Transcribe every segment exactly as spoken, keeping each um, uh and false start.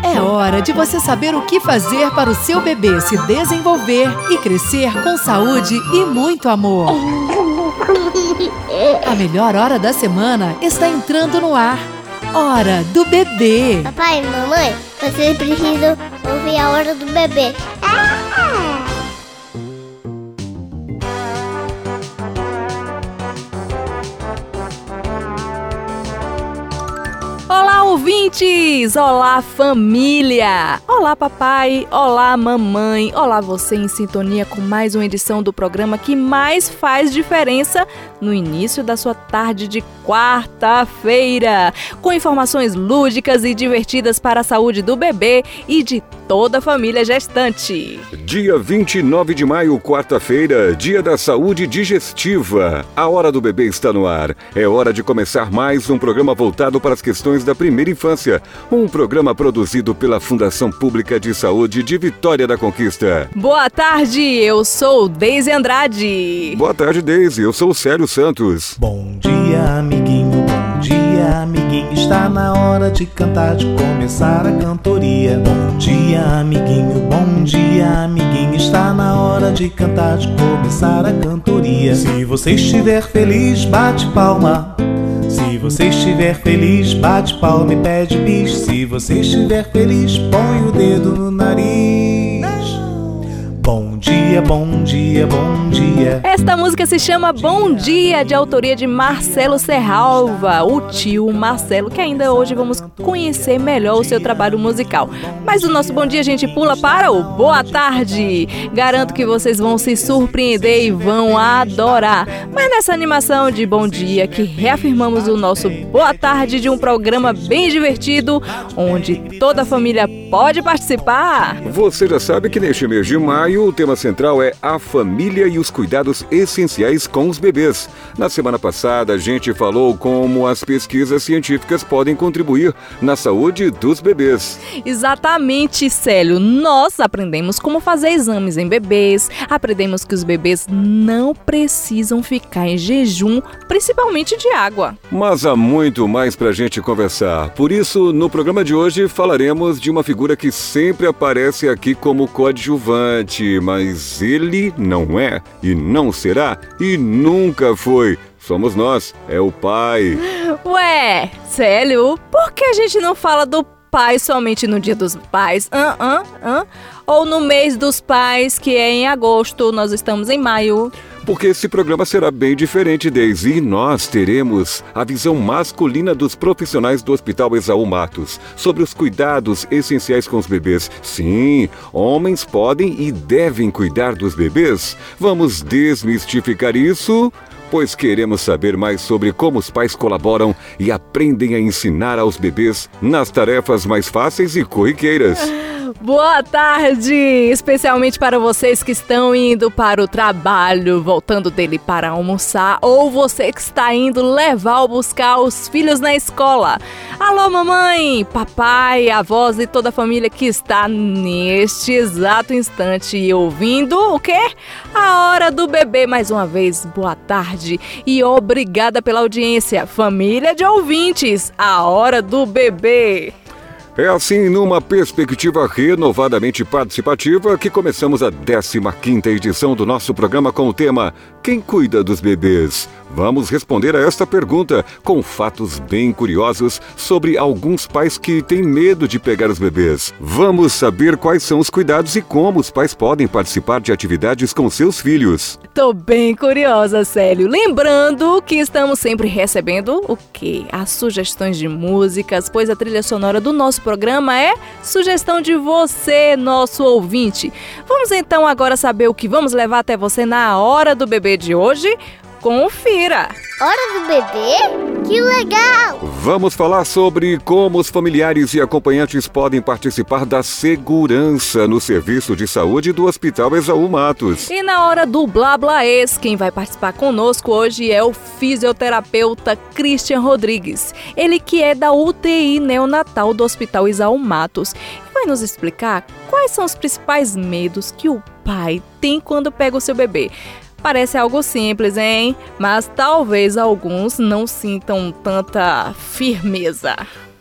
É hora de você saber o que fazer para o seu bebê se desenvolver e crescer com saúde e muito amor. A melhor hora da semana está entrando no ar. Hora do Bebê. Papai e mamãe, vocês precisam ouvir a Hora do Bebê. Olá, ouvintes! Olá, família! Olá, papai! Olá, mamãe! Olá, você em sintonia com mais uma edição do programa que mais faz diferença no início da sua tarde de quarta-feira, com informações lúdicas e divertidas para a saúde do bebê e de toda a família gestante. Dia vinte e nove de maio, quarta-feira, Dia da Saúde Digestiva. A Hora do Bebê está no ar. É hora de começar mais um programa voltado para as questões da primeira infância. Um programa produzido pela Fundação Pública de Saúde de Vitória da Conquista. Boa tarde, eu sou Deise Andrade. Boa tarde, Deise. Eu sou o Célio Santos. Bom dia, amiguinho. Bom dia, amiguinho. Está na hora de cantar, de começar a cantoria. Bom dia, amiguinho. Bom dia, amiguinho. Está na hora de cantar, de começar a cantoria. Se você estiver feliz, bate palma. Se você estiver feliz, bate palma e pede bis. Se você estiver feliz, põe o dedo no nariz. Bom dia, bom dia, bom dia. Esta música se chama Bom Dia, de autoria de Marcelo Serralva, o tio Marcelo, que ainda hoje vamos conhecer melhor o seu trabalho musical. Mas o nosso bom dia a gente pula para o boa tarde. Garanto que vocês vão se surpreender e vão adorar. Mas nessa animação de bom dia que reafirmamos o nosso boa tarde de um programa bem divertido, onde toda a família pode participar. Você já sabe que neste mês de maio o tema central é a família e os cuidados essenciais com os bebês. Na semana passada a gente falou como as pesquisas científicas podem contribuir na saúde dos bebês. Exatamente, Célio. Nós aprendemos como fazer exames em bebês, aprendemos que os bebês não precisam ficar em jejum, principalmente de água. Mas há muito mais pra gente conversar. Por isso, no programa de hoje falaremos de uma figura que sempre aparece aqui como coadjuvante, mas ele não é, e não será, e nunca foi. Somos nós, é o pai. Ué, Célio, por que a gente não fala do pai somente no Dia dos Pais? Hã, hã, hã? Ou no mês dos pais, que é em agosto, nós estamos em maio? Porque esse programa será bem diferente, Deise, e nós teremos a visão masculina dos profissionais do Hospital Esaú Matos sobre os cuidados essenciais com os bebês. Sim, homens podem e devem cuidar dos bebês. Vamos desmistificar isso, pois queremos saber mais sobre como os pais colaboram e aprendem a ensinar aos bebês nas tarefas mais fáceis e corriqueiras. Boa tarde, especialmente para vocês que estão indo para o trabalho, voltando dele para almoçar, ou você que está indo levar ou buscar os filhos na escola. Alô, mamãe, papai, avós e toda a família que está neste exato instante ouvindo o quê? A Hora do Bebê. Mais uma vez, boa tarde e obrigada pela audiência, família de ouvintes. A Hora do Bebê. É assim, numa perspectiva renovadamente participativa, que começamos a décima quinta edição do nosso programa com o tema Quem cuida dos bebês? Vamos responder a esta pergunta com fatos bem curiosos sobre alguns pais que têm medo de pegar os bebês. Vamos saber quais são os cuidados e como os pais podem participar de atividades com seus filhos. Tô bem curiosa, Célio. Lembrando que estamos sempre recebendo o quê? As sugestões de músicas, pois a trilha sonora do nosso programa é sugestão de você, nosso ouvinte. Vamos então agora saber o que vamos levar até você na Hora do Bebê de hoje? Confira! Hora do Bebê? Que legal! Vamos falar sobre como os familiares e acompanhantes podem participar da segurança no serviço de saúde do Hospital Esaú Matos. E na hora do Blá Blá Ex, quem vai participar conosco hoje é o fisioterapeuta Christian Rodrigues. Ele que é da U T I neonatal do Hospital Esaú Matos. E vai nos explicar quais são os principais medos que o pai tem quando pega o seu bebê. Parece algo simples, hein? Mas talvez alguns não sintam tanta firmeza.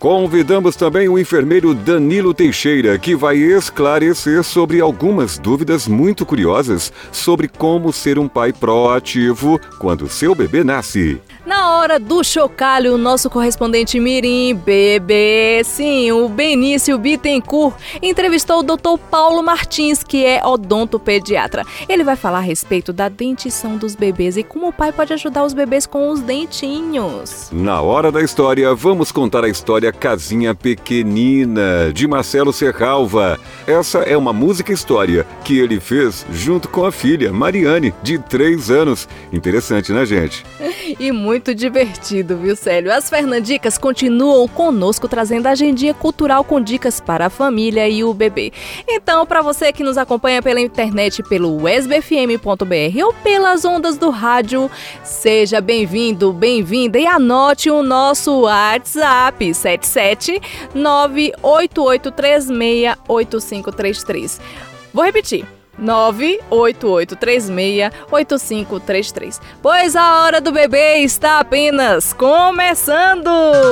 Convidamos também o enfermeiro Danilo Teixeira, que vai esclarecer sobre algumas dúvidas muito curiosas sobre como ser um pai proativo quando seu bebê nasce. Na hora do chocalho, o nosso correspondente mirim, bebê, sim, o Benício Bittencourt, entrevistou o doutor Paulo Martins, que é odontopediatra. Ele vai falar a respeito da dentição dos bebês e como o pai pode ajudar os bebês com os dentinhos. Na hora da história, vamos contar a história Casinha Pequenina, de Marcelo Serralva. Essa é uma música-história que ele fez junto com a filha, Mariane, de três anos. Interessante, né, gente? E muito divertido, viu, Célio? As Fernandicas continuam conosco, trazendo a agendinha cultural com dicas para a família e o bebê. Então, para você que nos acompanha pela internet, pelo u s b f m ponto b r ou pelas ondas do rádio, seja bem-vindo, bem-vinda e anote o nosso WhatsApp, sete sete nove oito oito três seis oito cinco três três. Vou repetir. nove oito oito três seis oito cinco três três. Pois a hora do bebê está apenas começando!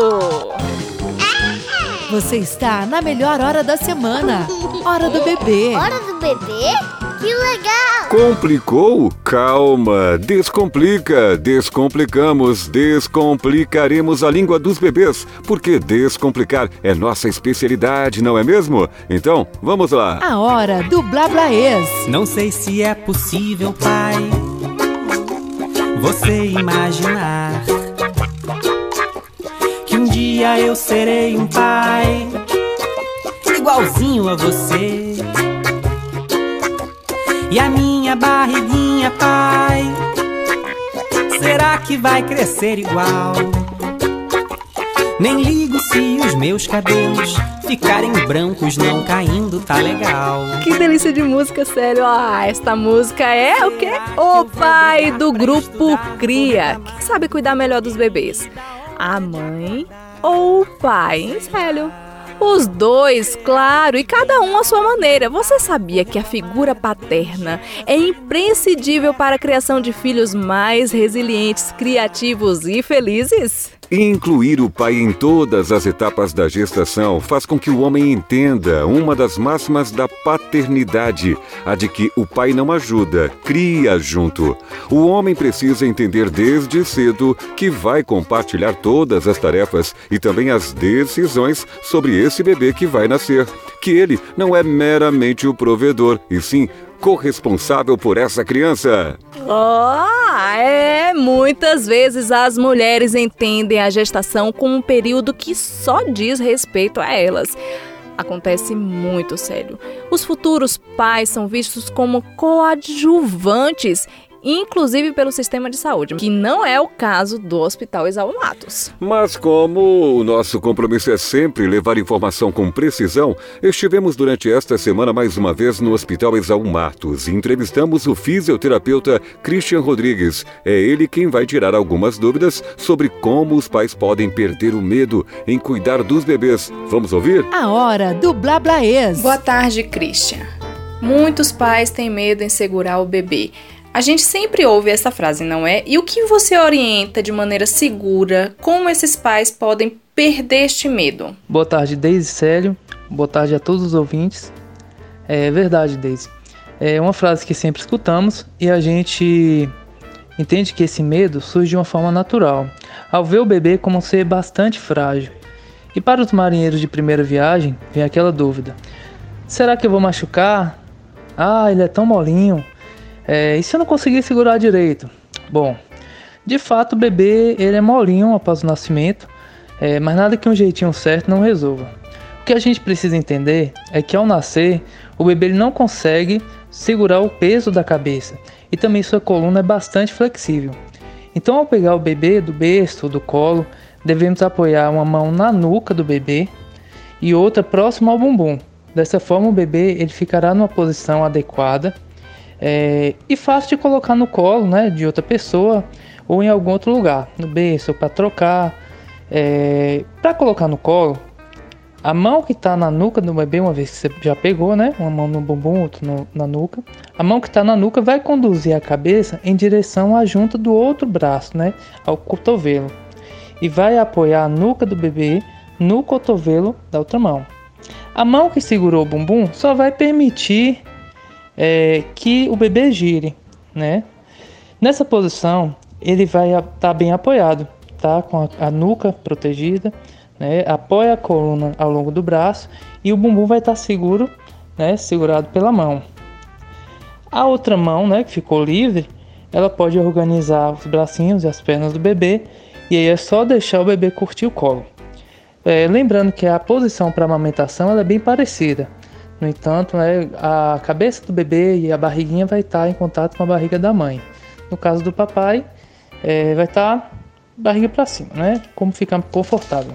Você está na melhor hora da semana. Hora do bebê. Hora do bebê? Que legal! Complicou? Calma, descomplica, descomplicamos, descomplicaremos a língua dos bebês, porque descomplicar é nossa especialidade, não é mesmo? Então, vamos lá. A hora do Blablaês. Não sei se é possível, pai, você imaginar que um dia eu serei um pai igualzinho a você. E a minha barriguinha, pai, será que vai crescer igual? Nem ligo se os meus cabelos ficarem brancos, não caindo, tá legal. Que delícia de música, Célio. Ah, esta música é o quê? O pai do grupo Cria. Quem sabe cuidar melhor dos bebês? A mãe ou o pai, hein, Célio? Os dois, claro, e cada um à sua maneira. Você sabia que a figura paterna é imprescindível para a criação de filhos mais resilientes, criativos e felizes? Incluir o pai em todas as etapas da gestação faz com que o homem entenda uma das máximas da paternidade, a de que o pai não ajuda, cria junto. O homem precisa entender desde cedo que vai compartilhar todas as tarefas e também as decisões sobre esse bebê que vai nascer, que ele não é meramente o provedor, e sim corresponsável por essa criança. Oh, é! Muitas vezes as mulheres entendem a gestação como um período que só diz respeito a elas. Acontece muito, sério. Os futuros pais são vistos como coadjuvantes, inclusive pelo sistema de saúde, que não é o caso do Hospital Exaú Matos. Mas como o nosso compromisso é sempre levar informação com precisão, estivemos durante esta semana mais uma vez no Hospital Exaú Matos e entrevistamos o fisioterapeuta Christian Rodrigues. É ele quem vai tirar algumas dúvidas sobre como os pais podem perder o medo em cuidar dos bebês. Vamos ouvir? A hora do Blablaês. Boa tarde, Christian. Muitos pais têm medo em segurar o bebê. A gente sempre ouve essa frase, não é? E o que você orienta de maneira segura como esses pais podem perder este medo? Boa tarde, Deise e Célio. Boa tarde a todos os ouvintes. É verdade, Deise. É uma frase que sempre escutamos e a gente entende que esse medo surge de uma forma natural, ao ver o bebê como um ser bastante frágil. E para os marinheiros de primeira viagem, vem aquela dúvida. Será que eu vou machucar? Ah, ele é tão molinho. É, e se eu não conseguir segurar direito? Bom, de fato o bebê ele é molinho após o nascimento, é, mas nada que um jeitinho certo não resolva. O que a gente precisa entender é que ao nascer, o bebê ele não consegue segurar o peso da cabeça e também sua coluna é bastante flexível. Então ao pegar o bebê do berço ou do colo, devemos apoiar uma mão na nuca do bebê e outra próxima ao bumbum. Dessa forma o bebê ele ficará numa posição adequada, É, e fácil de colocar no colo, né, de outra pessoa ou em algum outro lugar, no berço ou para trocar. É, para colocar no colo, a mão que está na nuca do bebê, uma vez que você já pegou, né, uma mão no bumbum, outra no, na nuca, a mão que está na nuca vai conduzir a cabeça em direção à junta do outro braço, né, ao cotovelo, e vai apoiar a nuca do bebê no cotovelo da outra mão. A mão que segurou o bumbum só vai permitir é, que o bebê gire, né? Nessa posição, ele vai estar bem apoiado, tá? Com a, a nuca protegida, né? Apoia a coluna ao longo do braço e o bumbum vai estar seguro, né? Segurado pela mão. A outra mão, né, que ficou livre, ela pode organizar os bracinhos e as pernas do bebê e aí é só deixar o bebê curtir o colo. É, lembrando que a posição para amamentação ela é bem parecida. No entanto, né, a cabeça do bebê e a barriguinha vai estar em contato com a barriga da mãe. No caso do papai, é, vai estar barriga para cima, né? Como fica confortável.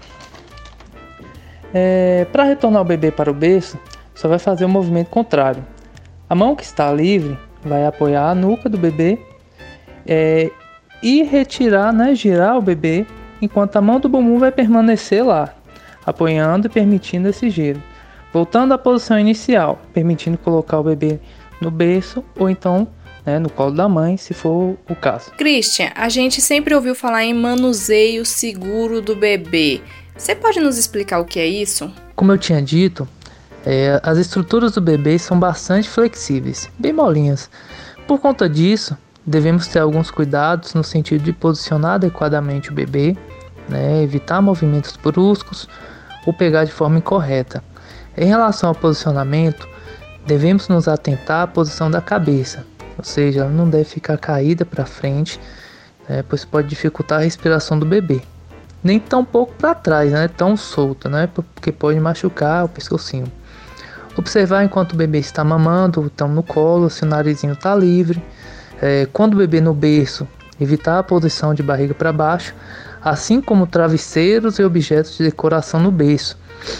É, para retornar o bebê para o berço, só vai fazer o movimento contrário. A mão que está livre vai apoiar a nuca do bebê é, e retirar, né, girar o bebê, enquanto a mão do bumbum vai permanecer lá, apoiando e permitindo esse giro. Voltando à posição inicial, permitindo colocar o bebê no berço ou então, né, no colo da mãe, se for o caso. Christian, a gente sempre ouviu falar em manuseio seguro do bebê. Você pode nos explicar o que é isso? Como eu tinha dito, é, as estruturas do bebê são bastante flexíveis, bem molinhas. Por conta disso, devemos ter alguns cuidados no sentido de posicionar adequadamente o bebê, né, evitar movimentos bruscos ou pegar de forma incorreta. Em relação ao posicionamento, devemos nos atentar à posição da cabeça, ou seja, ela não deve ficar caída para frente, né, pois pode dificultar a respiração do bebê. Nem tão pouco para trás, né, tão solta, né, porque pode machucar o pescocinho. Observar enquanto o bebê está mamando, então no colo, se o narizinho está livre. É, quando o bebê no berço, evitar a posição de barriga para baixo, assim como travesseiros e objetos de decoração no berço,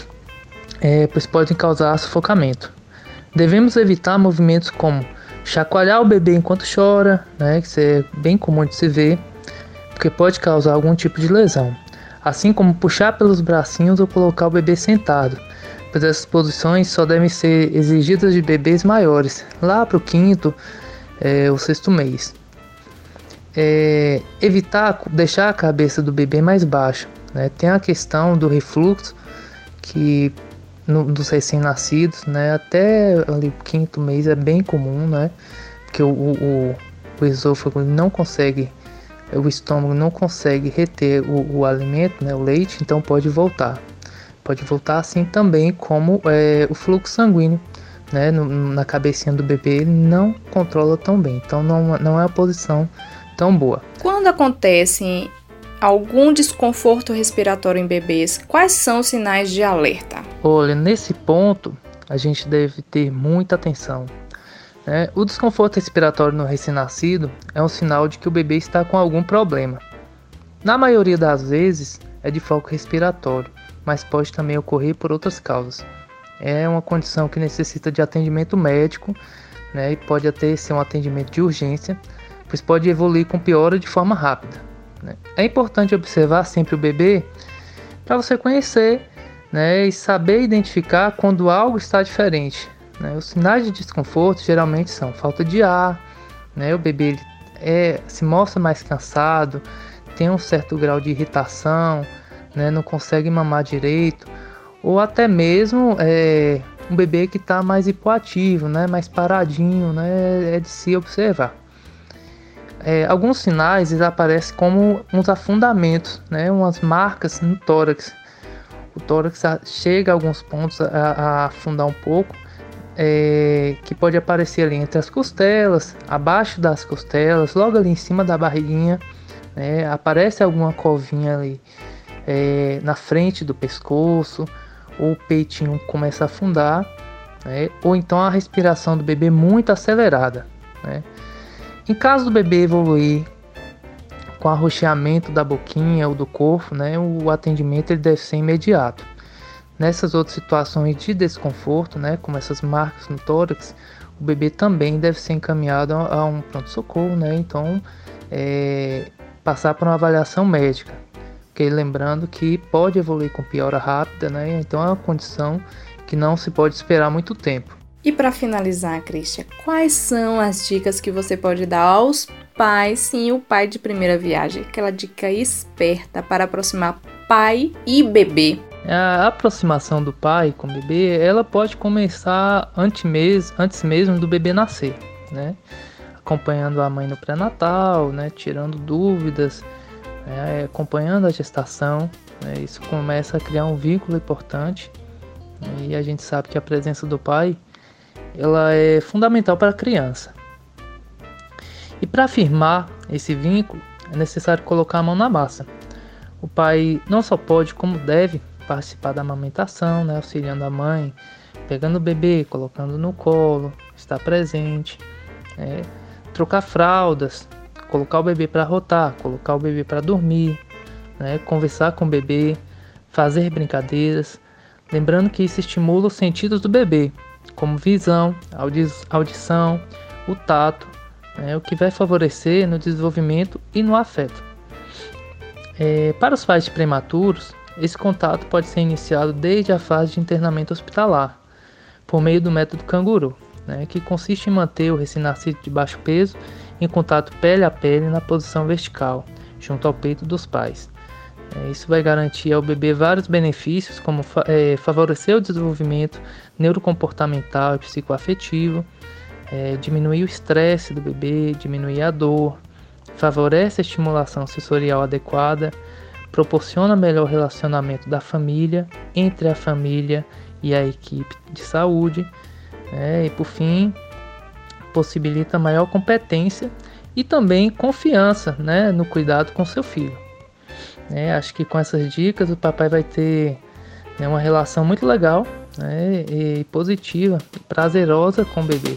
é, pois podem causar sufocamento. Devemos evitar movimentos como chacoalhar o bebê enquanto chora, né, que isso é bem comum de se ver, porque pode causar algum tipo de lesão. Assim como puxar pelos bracinhos ou colocar o bebê sentado, pois essas posições só devem ser exigidas de bebês maiores, lá para o quinto é, ou sexto mês. É, evitar deixar a cabeça do bebê mais baixa, né? Tem a questão do refluxo, que no, dos recém-nascidos, né, até ali o quinto mês é bem comum, né? Porque o, o, o esôfago não consegue, o estômago não consegue reter o, o alimento, né, o leite, então pode voltar. Pode voltar assim também como é, o fluxo sanguíneo, né, no, na cabecinha do bebê, ele não controla tão bem, então não, não é a posição tão boa. Quando acontece algum desconforto respiratório em bebês, quais são os sinais de alerta? Olha, nesse ponto a gente deve ter muita atenção. Né? O desconforto respiratório no recém-nascido é um sinal de que o bebê está com algum problema. Na maioria das vezes é de foco respiratório, mas pode também ocorrer por outras causas. É uma condição que necessita de atendimento médico, né, e pode até ser um atendimento de urgência, pois pode evoluir com piora de forma rápida. Né. É importante observar sempre o bebê para você conhecer, né, e saber identificar quando algo está diferente. Né. Os sinais de desconforto geralmente são falta de ar, né, o bebê ele é, se mostra mais cansado, tem um certo grau de irritação, né, não consegue mamar direito, ou até mesmo é, um bebê que está mais hipoativo, né, mais paradinho, né, é de se observar. É, alguns sinais eles aparecem como uns afundamentos, né, umas marcas no tórax. O tórax chega a alguns pontos a, a afundar um pouco, é, que pode aparecer ali entre as costelas, abaixo das costelas, logo ali em cima da barriguinha, né, aparece alguma covinha ali é, na frente do pescoço, ou o peitinho começa a afundar, né? Ou então a respiração do bebê muito acelerada, né? Em caso do bebê evoluir com arroxeamento da boquinha ou do corpo, né, o atendimento ele deve ser imediato. Nessas outras situações de desconforto, né, como essas marcas no tórax, o bebê também deve ser encaminhado a um pronto-socorro, né? Então, é, passar por uma avaliação médica. Okay? Lembrando que pode evoluir com piora rápida, né? Então é uma condição que não se pode esperar muito tempo. E para finalizar, Christian, quais são as dicas que você pode dar aos pais, sim, o pai de primeira viagem, aquela dica esperta para aproximar pai e bebê? A aproximação do pai com o bebê, ela pode começar antes mesmo, antes mesmo do bebê nascer, né? Acompanhando a mãe no pré-natal, né? Tirando dúvidas, né? Acompanhando a gestação, né? Isso começa a criar um vínculo importante, né? E a gente sabe que a presença do pai, ela é fundamental para a criança. E para afirmar esse vínculo, é necessário colocar a mão na massa. O pai não só pode, como deve, participar da amamentação, né, auxiliando a mãe, pegando o bebê, colocando no colo, estar presente, é, trocar fraldas, colocar o bebê para rotar, colocar o bebê para dormir, né, conversar com o bebê, fazer brincadeiras, lembrando que isso estimula os sentidos do bebê, como visão, audi- audição, o tato, né, o que vai favorecer no desenvolvimento e no afeto. É, para os pais prematuros, esse contato pode ser iniciado desde a fase de internamento hospitalar, por meio do método canguru, né, que consiste em manter o recém-nascido de baixo peso em contato pele a pele na posição vertical, junto ao peito dos pais. É, isso vai garantir ao bebê vários benefícios, como fa- é, favorecer o desenvolvimento neurocomportamental e psicoafetivo, é, diminuir o estresse do bebê, diminuir a dor, favorece a estimulação sensorial adequada, proporciona melhor relacionamento da família, entre a família e a equipe de saúde, né? E por fim, possibilita maior competência e também confiança, né, no cuidado com seu filho. É, acho que com essas dicas o papai vai ter, né, uma relação muito legal, né, e positiva, e prazerosa com o bebê.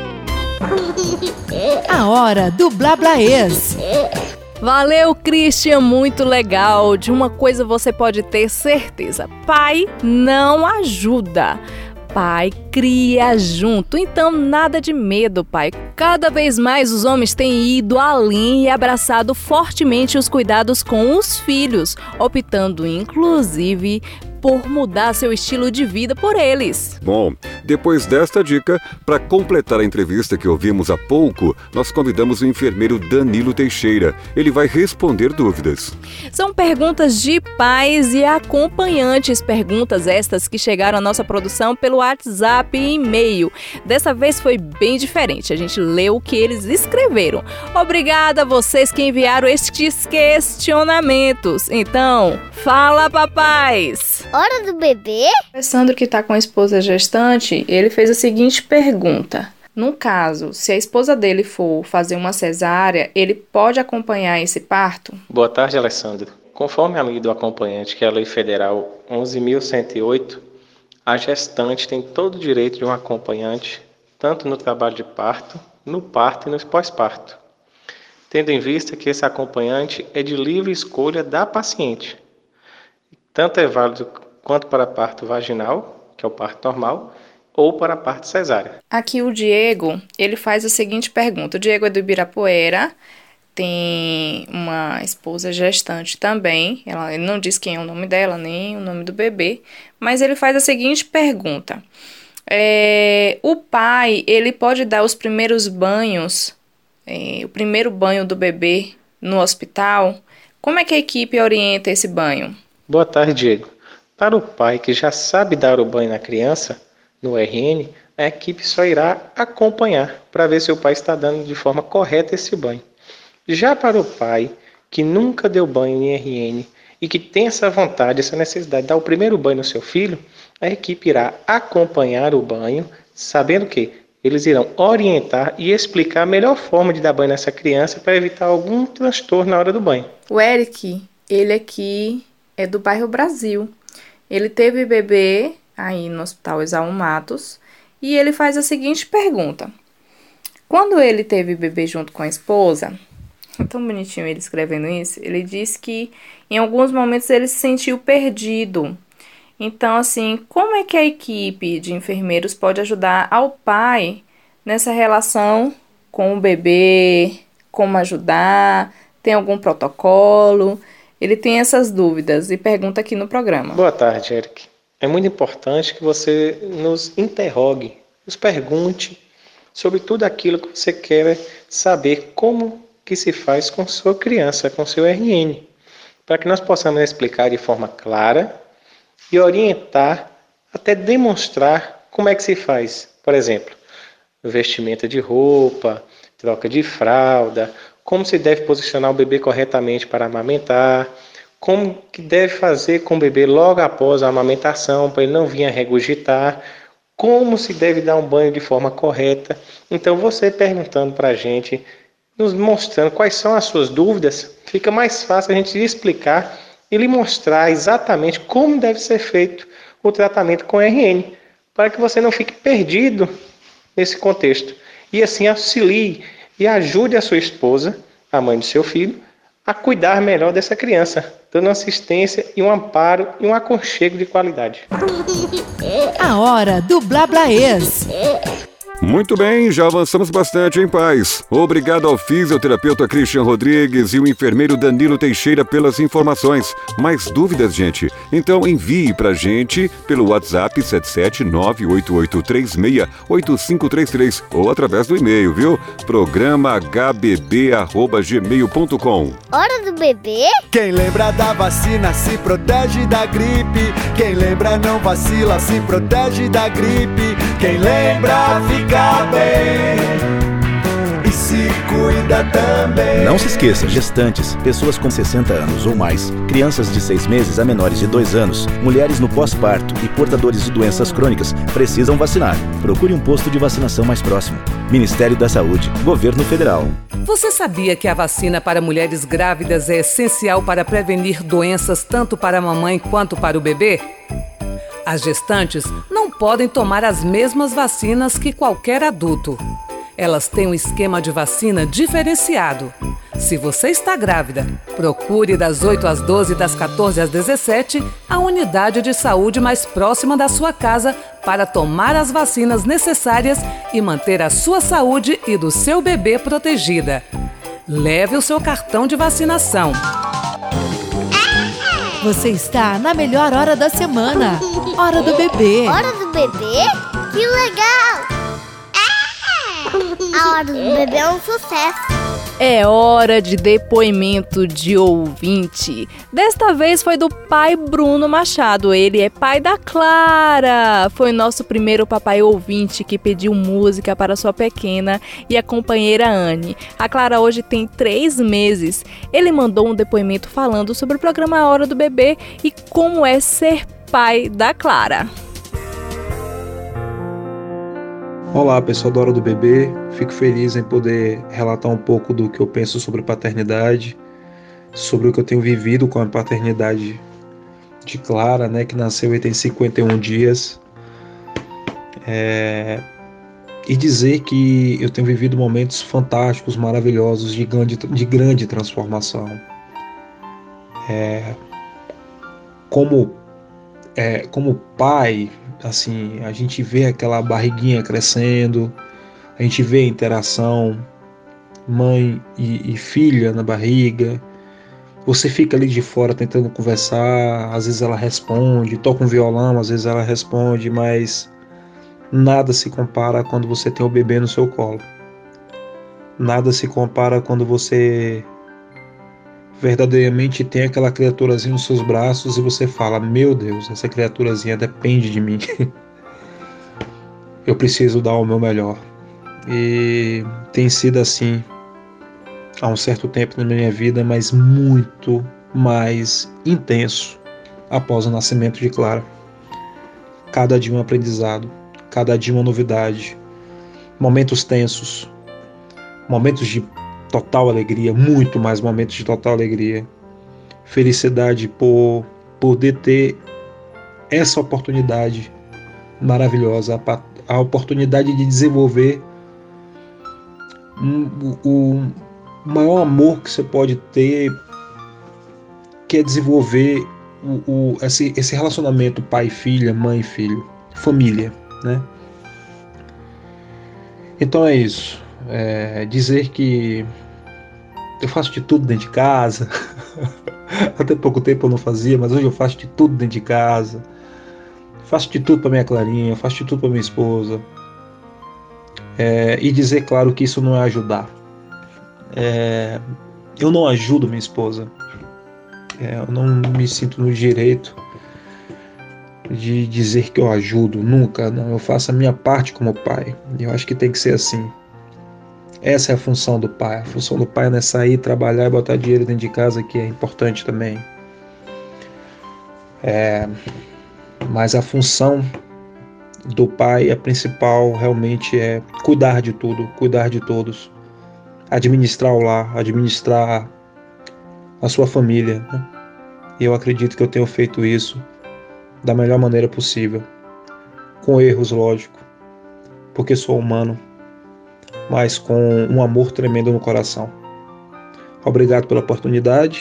A hora do Blablaês. Valeu, Christian, muito legal. De uma coisa você pode ter certeza: pai não ajuda, pai cria junto. Então nada de medo, pai. Cada vez mais os homens têm ido além e abraçado fortemente os cuidados com os filhos, optando inclusive por mudar seu estilo de vida por eles. Bom, depois desta dica, para completar a entrevista que ouvimos há pouco, nós convidamos o enfermeiro Danilo Teixeira. Ele vai responder dúvidas. São perguntas de pais e acompanhantes, perguntas estas que chegaram à nossa produção pelo WhatsApp e e-mail. Dessa vez foi bem diferente, a gente leu o que eles escreveram. Obrigada a vocês que enviaram estes questionamentos. Então, fala, papais! Hora do bebê? Alessandro, que está com a esposa gestante, ele fez a seguinte pergunta. No caso, se a esposa dele for fazer uma cesárea, ele pode acompanhar esse parto? Boa tarde, Alessandro. Conforme a lei do acompanhante, que é a Lei Federal onze mil cento e oito, a gestante tem todo o direito de um acompanhante, tanto no trabalho de parto, no parto e no pós-parto, tendo em vista que esse acompanhante é de livre escolha da paciente. Tanto é válido quanto para parto vaginal, que é o parto normal, ou para parto cesárea. Aqui o Diego, ele faz a seguinte pergunta. O Diego é do Ibirapuera, tem uma esposa gestante também. Ela, ele não diz quem é o nome dela, nem o nome do bebê, mas ele faz a seguinte pergunta. É, o pai, ele pode dar os primeiros banhos, é, o primeiro banho do bebê no hospital? Como é que a equipe orienta esse banho? Boa tarde, Diego. Para o pai que já sabe dar o banho na criança, no R N, a equipe só irá acompanhar para ver se o pai está dando de forma correta esse banho. Já para o pai que nunca deu banho em R N e que tem essa vontade, essa necessidade de dar o primeiro banho no seu filho, a equipe irá acompanhar o banho, sabendo que eles irão orientar e explicar a melhor forma de dar banho nessa criança para evitar algum transtorno na hora do banho. O Eric, ele aqui é do bairro Brasil. Ele teve bebê aí no Hospital Exaú Matos e ele faz a seguinte pergunta. Quando ele teve bebê junto com a esposa, é tão bonitinho ele escrevendo isso, ele disse que em alguns momentos ele se sentiu perdido. Então, assim, como é que a equipe de enfermeiros pode ajudar ao pai nessa relação com o bebê, como ajudar, tem algum protocolo? Ele tem essas dúvidas e pergunta aqui no programa. Boa tarde, Eric. É muito importante que você nos interrogue, nos pergunte sobre tudo aquilo que você quer saber como que se faz com sua criança, com seu R N, para que nós possamos explicar de forma clara e orientar, até demonstrar como é que se faz. Por exemplo, vestimenta de roupa, troca de fralda, como se deve posicionar o bebê corretamente para amamentar, como que deve fazer com o bebê logo após a amamentação, para ele não vir a regurgitar, como se deve dar um banho de forma correta. Então, você perguntando para a gente, nos mostrando quais são as suas dúvidas, fica mais fácil a gente explicar e lhe mostrar exatamente como deve ser feito o tratamento com R N, para que você não fique perdido nesse contexto. E assim auxilie e ajude a sua esposa, a mãe do seu filho, a cuidar melhor dessa criança, dando assistência e um amparo e um aconchego de qualidade. A hora do Blablaês. Muito bem, já avançamos bastante, hein, pais? Obrigado ao fisioterapeuta Christian Rodrigues e o enfermeiro Danilo Teixeira pelas informações. Mais dúvidas, gente? Então envie pra gente pelo WhatsApp sete sete nove oito oito três seis oito cinco três três ou através do e-mail, viu? programa h b b arroba gmail ponto com. Hora do bebê? Quem lembra da vacina se protege da gripe. Quem lembra não vacila, se protege da gripe. Quem lembra fica bem e se cuida também. Não se esqueça, gestantes, pessoas com sessenta anos ou mais, crianças de seis meses a menores de dois anos, mulheres no pós-parto e portadores de doenças crônicas precisam vacinar. Procure um posto de vacinação mais próximo. Ministério da Saúde, Governo Federal. Você sabia que a vacina para mulheres grávidas é essencial para prevenir doenças tanto para a mamãe quanto para o bebê? As gestantes não podem tomar as mesmas vacinas que qualquer adulto. Elas têm um esquema de vacina diferenciado. Se você está grávida, procure das oito às doze e das quatorze às dezessete a unidade de saúde mais próxima da sua casa para tomar as vacinas necessárias e manter a sua saúde e do seu bebê protegida. Leve o seu cartão de vacinação. Você está na melhor hora da semana. Hora do bebê. Hora do bebê? Que legal! A hora do bebê é um sucesso. É hora de depoimento de ouvinte. Desta vez foi do pai Bruno Machado. Ele é pai da Clara. Foi nosso primeiro papai ouvinte que pediu música para sua pequena e a companheira Anne. A Clara hoje tem três meses. Ele mandou um depoimento falando sobre o programa A Hora do Bebê e como é ser pai da Clara. Olá, pessoal da Hora do Bebê. Fico feliz em poder relatar um pouco do que eu penso sobre paternidade, sobre o que eu tenho vivido com a paternidade de Clara, né, que nasceu e tem cinquenta e um dias. É... E dizer que eu tenho vivido momentos fantásticos, maravilhosos, de grande, de grande transformação. É... Como, é... Como pai, assim, a gente vê aquela barriguinha crescendo, a gente vê a interação mãe e, e filha na barriga. Você fica ali de fora tentando conversar, às vezes ela responde, toca um violão, às vezes ela responde, mas nada se compara quando você tem o bebê no seu colo. Nada se compara quando você verdadeiramente tem aquela criaturazinha nos seus braços e você fala: meu Deus, essa criaturazinha depende de mim. Eu preciso dar o meu melhor. E tem sido assim há um certo tempo na minha vida, mas muito mais intenso após o nascimento de Clara. Cada dia um aprendizado, cada dia uma novidade, momentos tensos, momentos de total alegria, muito mais momentos de total alegria, felicidade por poder ter essa oportunidade maravilhosa, a, a oportunidade de desenvolver um, o maior amor que você pode ter, que é desenvolver o, o, esse, esse relacionamento pai-filha, mãe-filho, família, né? Então é isso. É, dizer que eu faço de tudo dentro de casa. Até pouco tempo eu não fazia, mas hoje eu faço de tudo dentro de casa. Faço de tudo para minha Clarinha, faço de tudo para minha esposa. É, e dizer, claro, que isso não é ajudar. É, eu não ajudo minha esposa. É, eu não me sinto no direito de dizer que eu ajudo, nunca, não. Eu faço a minha parte como pai. E eu acho que tem que ser assim. Essa é a função do pai. A função do pai não é sair, trabalhar e botar dinheiro dentro de casa, que é importante também. É, mas a função do pai, a principal, realmente é cuidar de tudo, cuidar de todos. Administrar o lar, administrar a sua família, né? E eu acredito que eu tenho feito isso da melhor maneira possível. Com erros, lógico, porque sou humano, mas com um amor tremendo no coração. Obrigado pela oportunidade.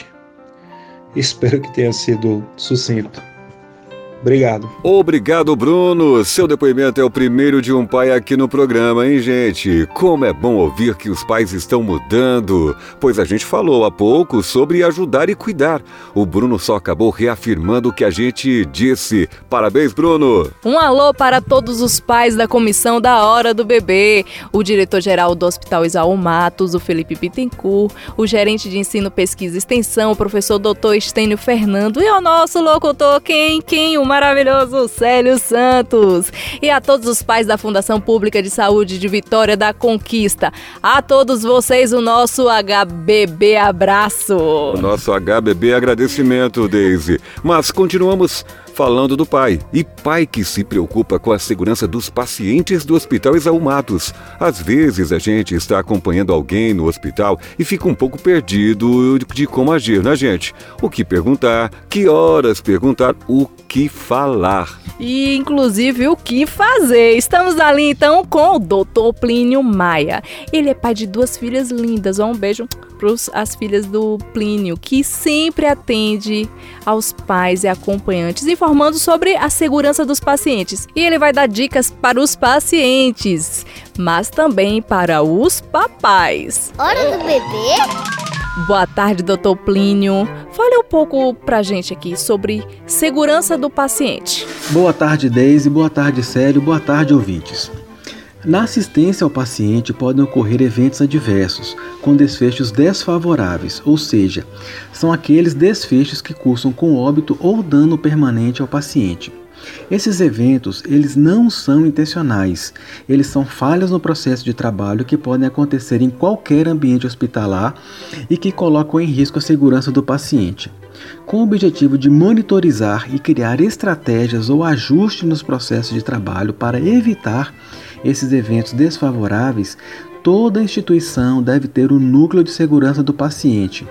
Espero que tenha sido sucinto. Obrigado. Obrigado, Bruno. Seu depoimento é o primeiro de um pai aqui no programa, hein, gente? Como é bom ouvir que os pais estão mudando, pois a gente falou há pouco sobre ajudar e cuidar. O Bruno só acabou reafirmando o que a gente disse. Parabéns, Bruno. Um alô para todos os pais da Comissão da Hora do Bebê, o diretor-geral do Hospital Isaú Matos, o Felipe Bittencourt, o gerente de Ensino, Pesquisa e Extensão, o professor doutor Estênio Fernando e o nosso locutor, quem, quem, o maravilhoso Célio Santos. E a todos os pais da Fundação Pública de Saúde de Vitória da Conquista. A todos vocês, o nosso H B B abraço. O nosso H B B agradecimento, Deise. Mas continuamos falando do pai. E pai que se preocupa com a segurança dos pacientes do Hospital Isaú Matos. Às vezes a gente está acompanhando alguém no hospital e fica um pouco perdido de como agir, né, gente? O que perguntar, que horas perguntar, o que falar. E, inclusive, o que fazer. Estamos ali, então, com o doutor Plínio Maia. Ele é pai de duas filhas lindas. Um beijo para as filhas do Plínio, que sempre atende aos pais e acompanhantes, informando sobre a segurança dos pacientes. E ele vai dar dicas para os pacientes, mas também para os papais. Hora do bebê? Boa tarde, doutor Plínio. Fale um pouco pra gente aqui sobre segurança do paciente. Boa tarde, Deise. Boa tarde, Célio. Boa tarde, ouvintes. Na assistência ao paciente podem ocorrer eventos adversos, com desfechos desfavoráveis, ou seja, são aqueles desfechos que cursam com óbito ou dano permanente ao paciente. Esses eventos, eles não são intencionais, eles são falhas no processo de trabalho que podem acontecer em qualquer ambiente hospitalar e que colocam em risco a segurança do paciente. Com o objetivo de monitorizar e criar estratégias ou ajustes nos processos de trabalho para evitar esses eventos desfavoráveis, toda instituição deve ter um núcleo de segurança do paciente.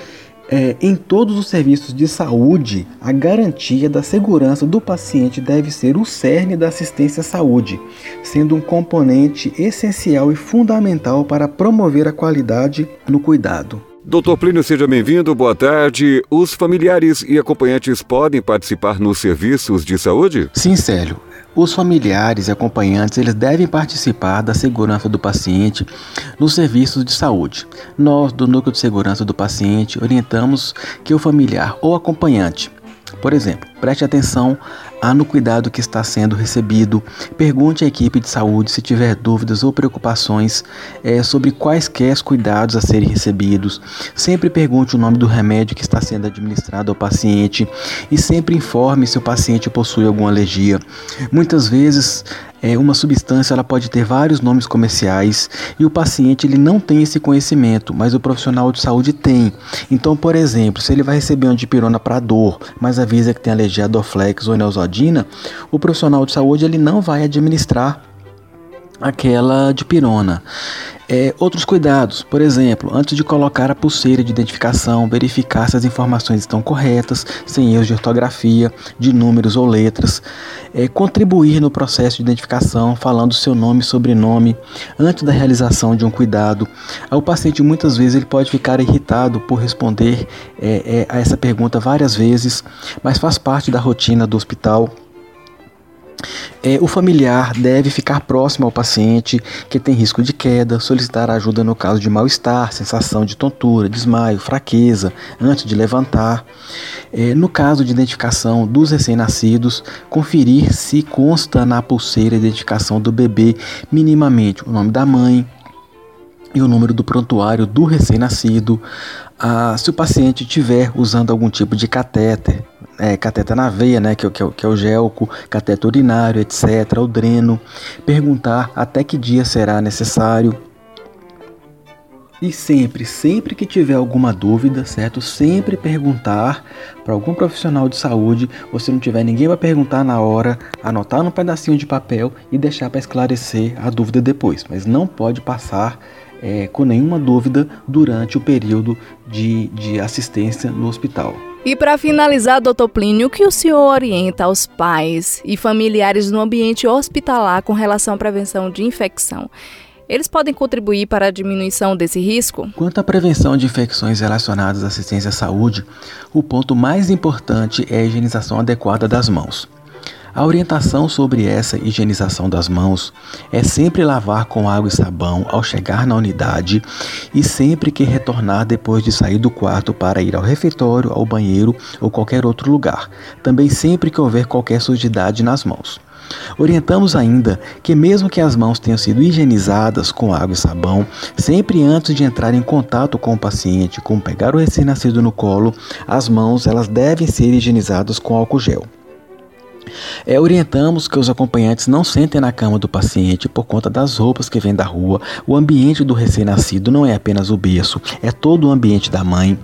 É, em todos os serviços de saúde, a garantia da segurança do paciente deve ser o cerne da assistência à saúde, sendo um componente essencial e fundamental para promover a qualidade no cuidado. doutor Plínio, seja bem-vindo, boa tarde. Os familiares e acompanhantes podem participar nos serviços de saúde? Sim, Célio. Os familiares e acompanhantes, eles devem participar da segurança do paciente nos serviços de saúde. Nós, do Núcleo de Segurança do Paciente, orientamos que o familiar ou acompanhante, por exemplo, preste atenção no cuidado que está sendo recebido, pergunte à equipe de saúde se tiver dúvidas ou preocupações é, sobre quaisquer cuidados a serem recebidos, sempre pergunte o nome do remédio que está sendo administrado ao paciente e sempre informe se o paciente possui alguma alergia. Muitas vezes, é, uma substância ela pode ter vários nomes comerciais e o paciente ele não tem esse conhecimento, mas o profissional de saúde tem. Então, por exemplo, se ele vai receber uma dipirona para dor, mas avisa que tem alergia a Dorflex ou Neosaldina, o profissional de saúde ele não vai administrar aquela dipirona. É, outros cuidados, por exemplo, antes de colocar a pulseira de identificação, verificar se as informações estão corretas, sem erros de ortografia, de números ou letras. É, contribuir no processo de identificação, falando seu nome e sobrenome, antes da realização de um cuidado. O paciente muitas vezes ele pode ficar irritado por responder é, é, a essa pergunta várias vezes, mas faz parte da rotina do hospital. É, o familiar deve ficar próximo ao paciente que tem risco de queda, solicitar ajuda no caso de mal-estar, sensação de tontura, desmaio, fraqueza, antes de levantar. É, no caso de identificação dos recém-nascidos, conferir se consta na pulseira de identificação do bebê minimamente o nome da mãe e o número do prontuário do recém-nascido. Ah, se o paciente estiver usando algum tipo de catéter, é, cateter na veia, né, que, que, que é o gelco, cateter urinário, etcétera, o dreno, perguntar até que dia será necessário. E sempre, sempre que tiver alguma dúvida, certo? Sempre perguntar para algum profissional de saúde. Ou se não tiver ninguém para perguntar na hora, anotar num pedacinho de papel e deixar para esclarecer a dúvida depois. Mas não pode passar é, com nenhuma dúvida durante o período de, de assistência no hospital. E para finalizar, doutor Plínio, o que o senhor orienta aos pais e familiares no ambiente hospitalar com relação à prevenção de infecção? Eles podem contribuir para a diminuição desse risco? Quanto à prevenção de infecções relacionadas à assistência à saúde, o ponto mais importante é a higienização adequada das mãos. A orientação sobre essa higienização das mãos é sempre lavar com água e sabão ao chegar na unidade e sempre que retornar depois de sair do quarto para ir ao refeitório, ao banheiro ou qualquer outro lugar. Também sempre que houver qualquer sujidade nas mãos. Orientamos ainda que mesmo que as mãos tenham sido higienizadas com água e sabão, sempre antes de entrar em contato com o paciente, como pegar o recém-nascido no colo, as mãos elas devem ser higienizadas com álcool gel. É, orientamos que os acompanhantes não sentem na cama do paciente por conta das roupas que vêm da rua. O ambiente do recém-nascido não é apenas o berço, é todo o ambiente da mãe.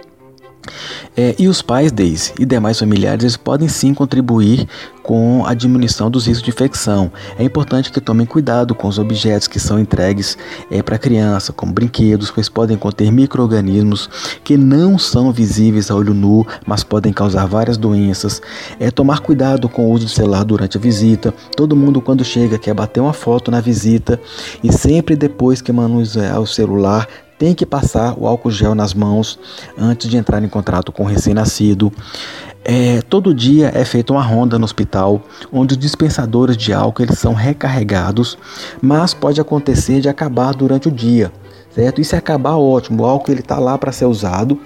É, e os pais deles e demais familiares eles podem sim contribuir com a diminuição dos riscos de infecção. É importante que tomem cuidado com os objetos que são entregues é, para a criança, como brinquedos, pois podem conter micro-organismos que não são visíveis a olho nu, mas podem causar várias doenças. É tomar cuidado com o uso do celular durante a visita. Todo mundo quando chega quer bater uma foto na visita e sempre depois que manusear o celular tem que passar o álcool gel nas mãos antes de entrar em contato com o recém-nascido. É, todo dia é feita uma ronda no hospital, onde os dispensadores de álcool eles são recarregados, mas pode acontecer de acabar durante o dia, certo? E se acabar, ótimo, o álcool está lá para ser usado.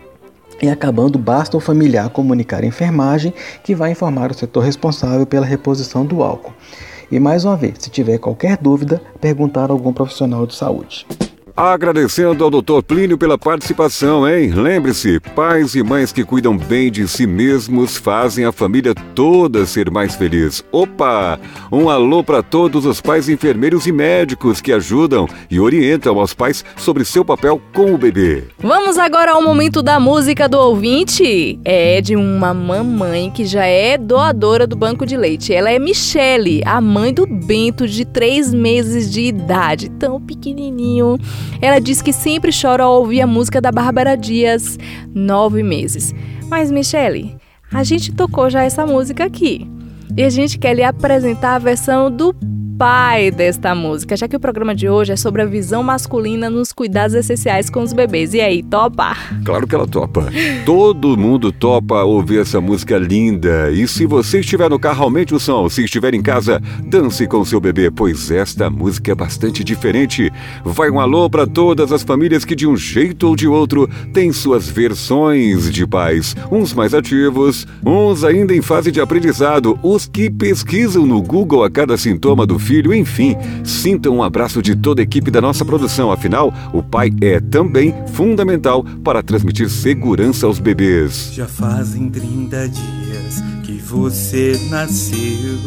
E acabando, basta o familiar comunicar a enfermagem, que vai informar o setor responsável pela reposição do álcool. E mais uma vez, se tiver qualquer dúvida, perguntar a algum profissional de saúde. Agradecendo ao doutor Plínio pela participação, hein? Lembre-se, pais e mães que cuidam bem de si mesmos fazem a família toda ser mais feliz. Opa! Um alô para todos os pais enfermeiros e médicos que ajudam e orientam aos pais sobre seu papel com o bebê. Vamos agora ao momento da música do ouvinte. É de uma mamãe que já é doadora do banco de leite. Ela é Michele, a mãe do Bento, de três meses de idade, tão pequenininho. Ela diz que sempre chora ao ouvir a música da Bárbara Dias, Nove Meses. Mas, Michele, a gente tocou já essa música aqui. E a gente quer lhe apresentar a versão do pai desta música, já que o programa de hoje é sobre a visão masculina nos cuidados essenciais com os bebês. E aí, topa? Claro que ela topa. Todo mundo topa ouvir essa música linda. E se você estiver no carro, aumente o som. Se estiver em casa, dance com seu bebê, pois esta música é bastante diferente. Vai um alô para todas as famílias que de um jeito ou de outro têm suas versões de pais. Uns mais ativos, uns ainda em fase de aprendizado, os que pesquisam no Google a cada sintoma do filho, enfim, sintam um abraço de toda a equipe da nossa produção. Afinal, o pai é também fundamental para transmitir segurança aos bebês. Já fazem trinta dias que você nasceu,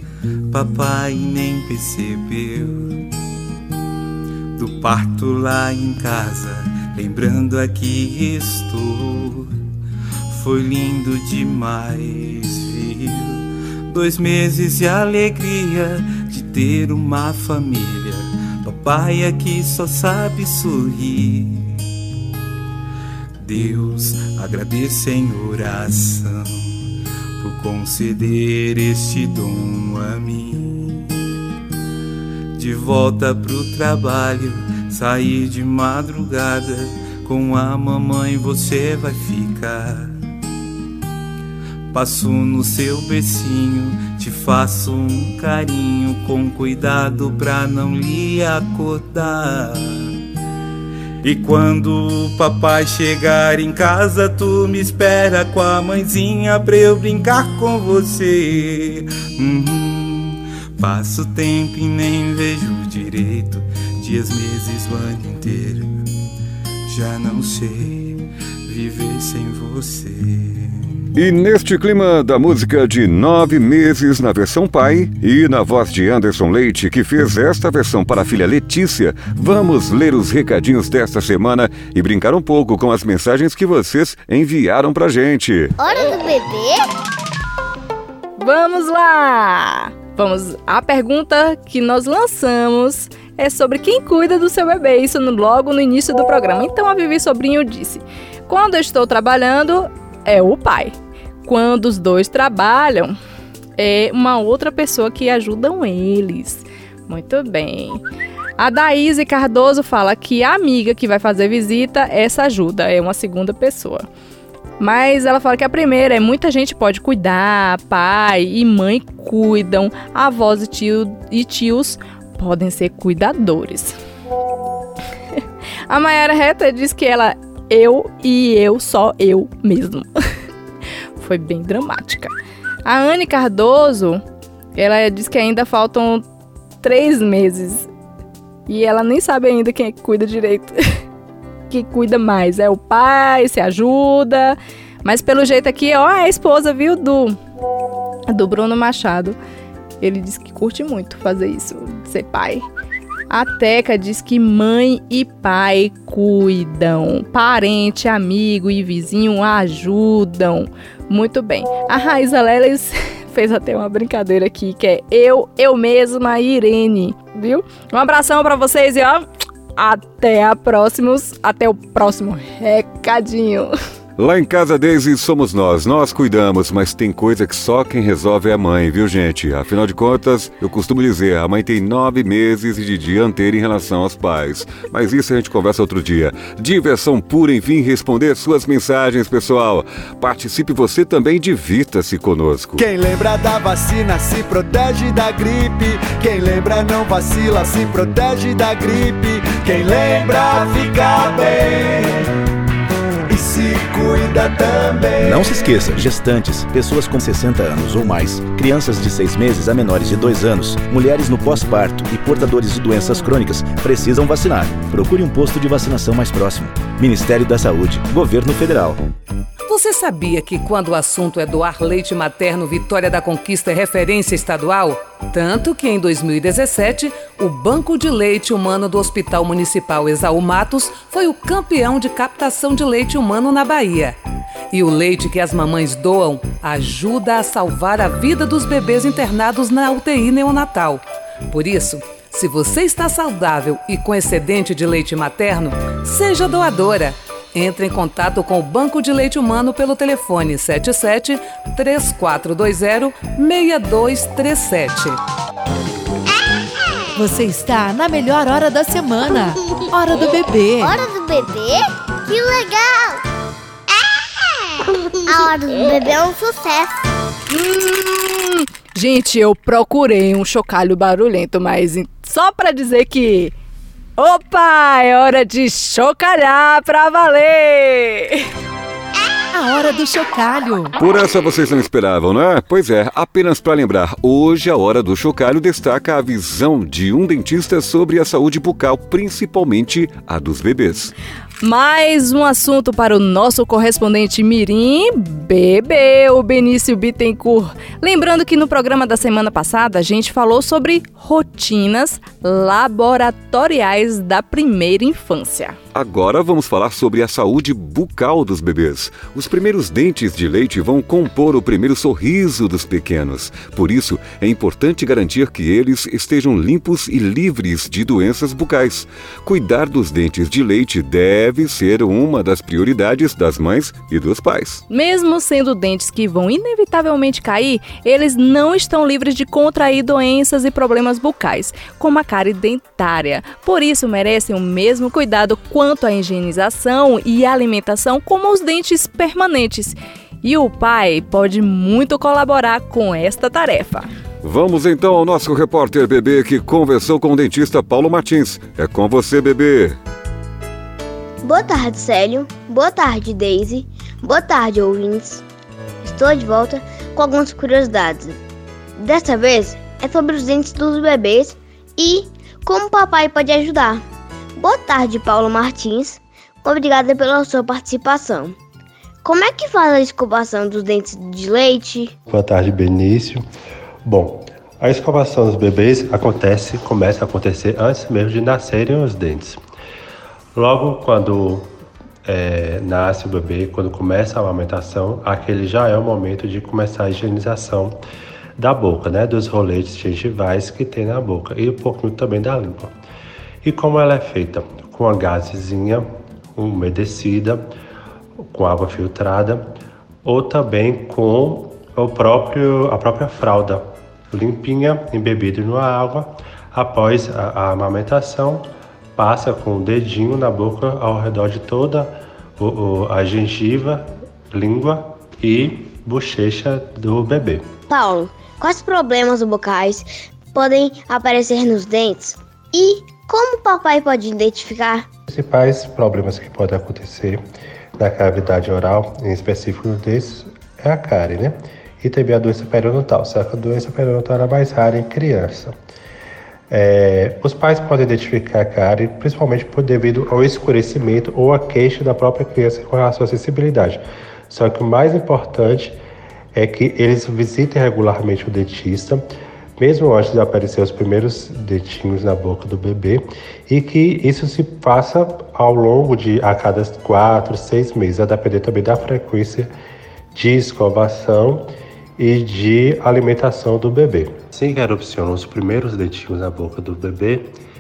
papai nem percebeu do parto lá em casa, lembrando aqui estou. Foi lindo demais, viu? Dois meses de alegria de ter uma família, papai aqui só sabe sorrir. Deus, agradeço em oração por conceder este dom a mim. De volta pro trabalho, sair de madrugada, com a mamãe você vai ficar. Passo no seu bercinho, te faço um carinho, com cuidado pra não lhe acordar. E quando o papai chegar em casa, tu me espera com a mãezinha pra eu brincar com você. Uhum. Passo tempo e nem vejo direito, dias, meses, o ano inteiro. Já não sei viver sem você. E neste clima da música de nove meses na versão pai e na voz de Anderson Leite, que fez esta versão para a filha Letícia, vamos ler os recadinhos desta semana e brincar um pouco com as mensagens que vocês enviaram pra gente. Hora do bebê? Vamos lá! Vamos, a pergunta que nós lançamos é sobre quem cuida do seu bebê, isso no, logo no início do programa. Então a Vivi Sobrinho disse: quando eu estou trabalhando, é o pai. Quando os dois trabalham, é uma outra pessoa que ajudam eles. Muito bem. A Daíse Cardoso fala que a amiga que vai fazer visita, essa ajuda, é uma segunda pessoa. Mas ela fala que a primeira é muita gente pode cuidar, pai e mãe cuidam, avós e, tio, e tios podem ser cuidadores. A Mayara Reta diz que ela, eu e eu, só eu mesmo. Foi bem dramática. A Anne Cardoso, ela diz que ainda faltam três meses. E ela nem sabe ainda quem é que cuida direito. Que cuida mais, é o pai, se ajuda. Mas pelo jeito aqui, ó, é a esposa, viu, do, do Bruno Machado. Ele diz que curte muito fazer isso, ser pai. A Teca diz que mãe e pai cuidam. Parente, amigo e vizinho ajudam. Muito bem. A Raíza Leles fez até uma brincadeira aqui, que é eu, eu mesma, Irene, viu? Um abração pra vocês e ó, até a próximos, até o próximo recadinho. Lá em casa, Daisy, somos nós, nós cuidamos, mas tem coisa que só quem resolve é a mãe, viu, gente? Afinal de contas, eu costumo dizer, a mãe tem nove meses de dianteira em relação aos pais. Mas isso a gente conversa outro dia. Diversão pura, enfim, responder suas mensagens, pessoal. Participe você também, divirta-se conosco. Quem lembra da vacina se protege da gripe. Quem lembra não vacila, se protege da gripe. Quem lembra fica bem. E se cuida também. Não se esqueça, gestantes, pessoas com sessenta anos ou mais, crianças de seis meses a menores de dois anos, mulheres no pós-parto e portadores de doenças crônicas precisam vacinar. Procure um posto de vacinação mais próximo. Ministério da Saúde, Governo Federal. Você sabia que quando o assunto é doar leite materno, Vitória da Conquista é referência estadual? Tanto que em dois mil e dezessete, o Banco de Leite Humano do Hospital Municipal Exaú Matos foi o campeão de captação de leite humano na Bahia. E o leite que as mamães doam ajuda a salvar a vida dos bebês internados na U T I neonatal. Por isso, se você está saudável e com excedente de leite materno, seja doadora. Entre em contato com o Banco de Leite Humano pelo telefone sete sete, três quatro dois zero, seis dois três sete. Você está na melhor hora da semana. Hora do bebê. Hora do bebê? Que legal! A hora do bebê é um sucesso. Hum, gente, eu procurei um chocalho barulhento, mas só pra dizer que... Opa, é hora de chocalhar pra valer! A hora do chocalho. Por essa vocês não esperavam, né? Pois é, apenas para lembrar, hoje a hora do chocalho destaca a visão de um dentista sobre a saúde bucal, principalmente a dos bebês. Mais um assunto para o nosso correspondente mirim, bebê, o Benício Bittencourt. Lembrando que no programa da semana passada a gente falou sobre rotinas laboratoriais da primeira infância. Agora vamos falar sobre a saúde bucal dos bebês. Os primeiros dentes de leite vão compor o primeiro sorriso dos pequenos. Por isso, é importante garantir que eles estejam limpos e livres de doenças bucais. Cuidar dos dentes de leite deve ser uma das prioridades das mães e dos pais. Mesmo sendo dentes que vão inevitavelmente cair, eles não estão livres de contrair doenças e problemas bucais, como a cárie dentária. Por isso, merecem o mesmo cuidado quanto à higienização e alimentação como os dentes permanentes. E o pai pode muito colaborar com esta tarefa. Vamos então ao nosso repórter bebê que conversou com o dentista Paulo Martins. É com você, bebê. Boa tarde, Célio. Boa tarde, Daisy. Boa tarde, ouvintes. Estou de volta com algumas curiosidades. Desta vez é sobre os dentes dos bebês e como o papai pode ajudar. Boa tarde, Paulo Martins. Obrigada pela sua participação. Como é que faz a escovação dos dentes de leite? Boa tarde, Benício. Bom, a escovação dos bebês acontece, começa a acontecer antes mesmo de nascerem os dentes. Logo quando é, nasce o bebê, quando começa a amamentação, aquele já é o momento de começar a higienização da boca, né, dos roletes gengivais que tem na boca e um pouquinho também da língua. E como ela é feita? Com a gazezinha umedecida, com água filtrada ou também com o próprio, a própria fralda limpinha, embebida na água. Após a, a amamentação, passa com o dedinho na boca ao redor de toda o, o, a gengiva, língua e bochecha do bebê. Paulo, quais problemas bucais podem aparecer nos dentes e como o papai pode identificar? Os principais problemas que podem acontecer na cavidade oral, em específico nos dentes, é a cárie, né? E também a doença periodontal, só que a doença periodontal é mais rara em criança. É, os pais podem identificar a cárie principalmente por devido ao escurecimento ou a queixa da própria criança com relação à sensibilidade. Só que o mais importante é que eles visitem regularmente o dentista, mesmo antes de aparecer os primeiros dentinhos na boca do bebê, e que isso se faça ao longo de a cada quatro, seis meses, a depender também da frequência de escovação e de alimentação do bebê. Assim que erupcionam os primeiros dentinhos na boca do bebê,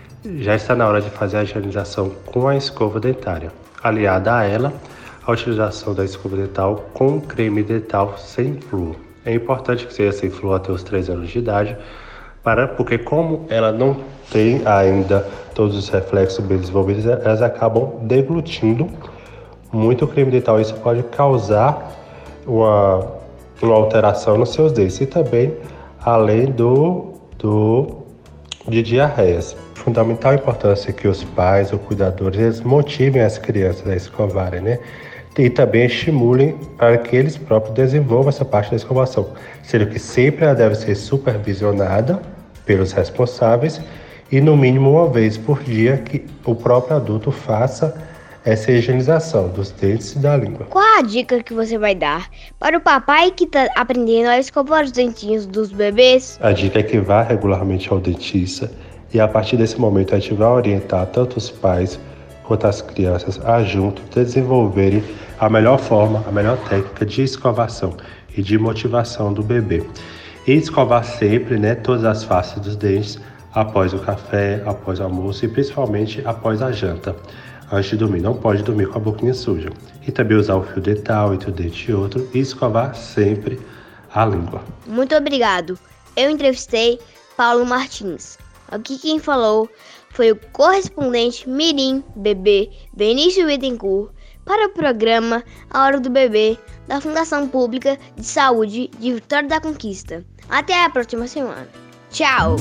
já está na hora de fazer a higienização com a escova dentária. Aliada a ela, a utilização da escova dental com creme dental sem flúor. É importante que seja sem flúor até os três anos de idade, para, porque como ela não tem ainda todos os reflexos bem desenvolvidos, elas acabam deglutindo muito o creme dental. Isso pode causar uma, uma alteração nos seus dentes e também além do, do, de diarreias. Fundamental importância que os pais ou cuidadores eles motivem as crianças a escovarem, né? E também estimulem para que eles próprios desenvolvam essa parte da escovação, sendo que sempre ela deve ser supervisionada pelos responsáveis e no mínimo uma vez por dia que o próprio adulto faça essa higienização dos dentes e da língua. Qual a dica que você vai dar para o papai que está aprendendo a escovar os dentinhos dos bebês? A dica é que vá regularmente ao dentista e a partir desse momento a gente vai orientar tanto os pais quanto as crianças a junto desenvolverem a melhor forma, a melhor técnica de escovação e de motivação do bebê. E escovar sempre, né, todas as faces dos dentes após o café, após o almoço e principalmente após a janta. Antes de dormir, não pode dormir com a boquinha suja. E também usar o fio dental entre um dente e outro e escovar sempre a língua. Muito obrigado. Eu entrevistei Paulo Martins. Aqui quem falou foi o correspondente Mirim Bebê Benício Bittencourt para o programa A Hora do Bebê da Fundação Pública de Saúde de Vitória da Conquista. Até a próxima semana. Tchau!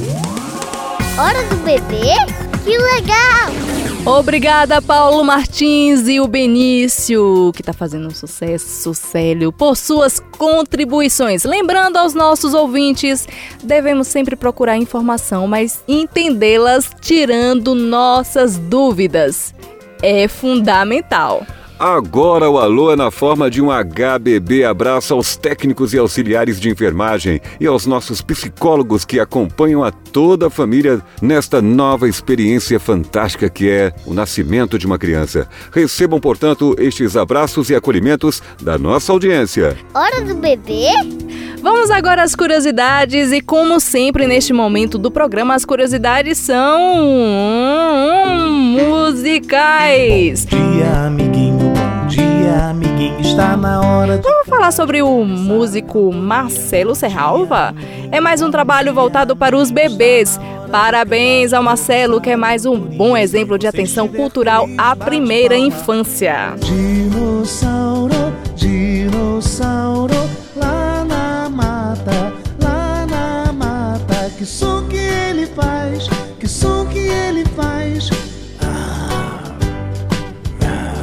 Hora do Bebê? Que legal! Obrigada, Paulo Martins e o Benício, que está fazendo um sucesso, Célio, por suas contribuições. Lembrando aos nossos ouvintes, devemos sempre procurar informação, mas entendê-las tirando nossas dúvidas. É fundamental. Agora o alô é na forma de um H B B. Abraço aos técnicos e auxiliares de enfermagem e aos nossos psicólogos que acompanham a toda a família nesta nova experiência fantástica que é o nascimento de uma criança. Recebam, portanto, estes abraços e acolhimentos da nossa audiência. Hora do Bebê? Vamos agora às curiosidades e, como sempre, neste momento do programa, as curiosidades são musicais. Bom dia, amiguinho. Bom dia, amiguinho. Está na hora de... Vamos falar sobre o músico Marcelo Serralva? É mais um trabalho voltado para os bebês. Parabéns ao Marcelo, que é mais um bom exemplo de atenção cultural à primeira infância. Dinossauro, dinossauro, lá na mata, lá na mata. Que som que ele faz, que som que ele faz.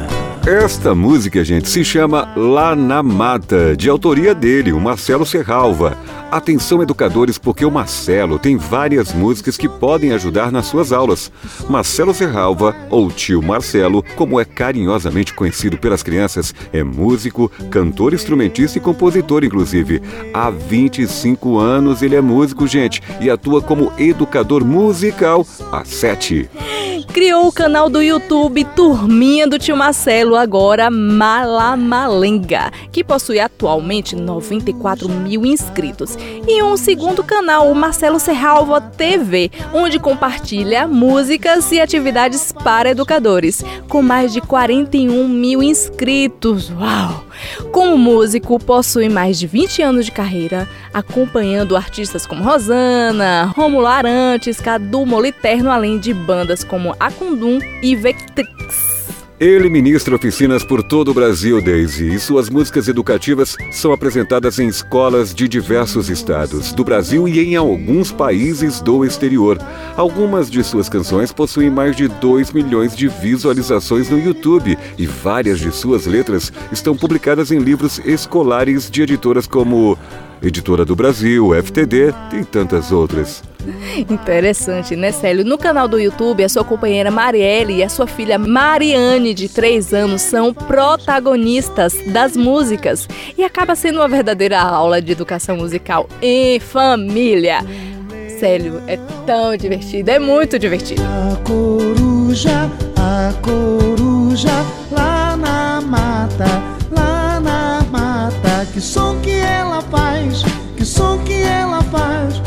Esta música, gente, se chama Lá na Mata, de autoria dele, o Marcelo Serralva. Atenção, educadores, porque o Marcelo tem várias músicas que podem ajudar nas suas aulas. Marcelo Serralva, ou Tio Marcelo, como é carinhosamente conhecido pelas crianças, é músico, cantor, instrumentista e compositor, inclusive. Há vinte e cinco anos ele é músico, gente, e atua como educador musical há sete. Criou o canal do YouTube Turminha do Tio Marcelo, agora Malamalenga, que possui atualmente noventa e quatro mil inscritos. E um segundo canal, o Marcelo Serralva T V, onde compartilha músicas e atividades para educadores, com mais de quarenta e um mil inscritos. Uau! Como músico, possui mais de vinte anos de carreira, acompanhando artistas como Rosana, Rômulo Arantes, Cadu Moliterno, além de bandas como Acundum e Vectrix. Ele ministra oficinas por todo o Brasil, Daisy, e suas músicas educativas são apresentadas em escolas de diversos estados do Brasil e em alguns países do exterior. Algumas de suas canções possuem mais de dois milhões de visualizações no YouTube e várias de suas letras estão publicadas em livros escolares de editoras como Editora do Brasil, F T D e tantas outras. Interessante, né, Célio? No canal do YouTube, a sua companheira Marielle e a sua filha Mariane, de três anos, são protagonistas das músicas e acaba sendo uma verdadeira aula de educação musical em família. Célio, é tão divertido, é muito divertido. A coruja, a coruja, lá na mata, lá na mata, que som que ela faz, que som que ela faz.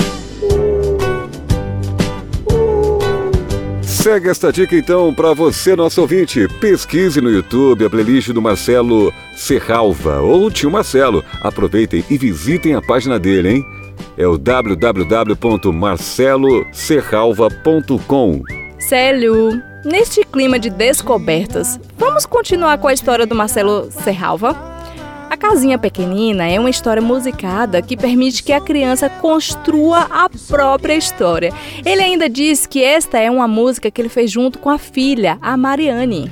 Segue esta dica então para você, nosso ouvinte. Pesquise no YouTube a playlist do Marcelo Serralva ou Tio Marcelo. Aproveitem e visitem a página dele, hein? É o w w w ponto marcelo serralva ponto com. Célio, neste clima de descobertas, vamos continuar com a história do Marcelo Serralva? A Casinha Pequenina é uma história musicada que permite que a criança construa a própria história. Ele ainda diz que esta é uma música que ele fez junto com a filha, a Mariane.